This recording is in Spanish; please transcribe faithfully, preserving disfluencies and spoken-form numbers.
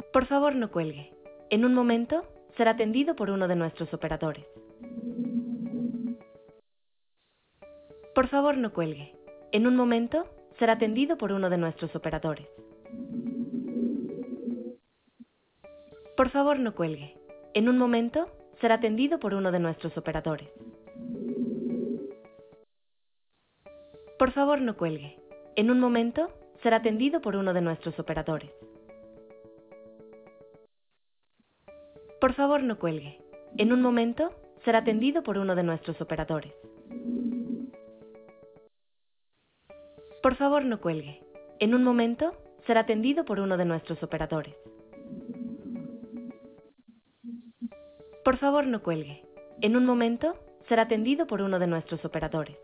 Por favor, no cuelgue. En un momento, será atendido por uno de nuestros operadores. Por favor, no cuelgue. En un momento, será atendido por uno de nuestros operadores. Por favor, no cuelgue. En un momento, será atendido por uno de nuestros operadores. Por favor, no cuelgue. En un momento, será atendido por uno de nuestros operadores. Por favor, no cuelgue. En un momento, será atendido por uno de nuestros operadores. Por favor, no cuelgue. En un momento, será atendido por uno de nuestros operadores. Por favor, no cuelgue. En un momento, será atendido por uno de nuestros operadores.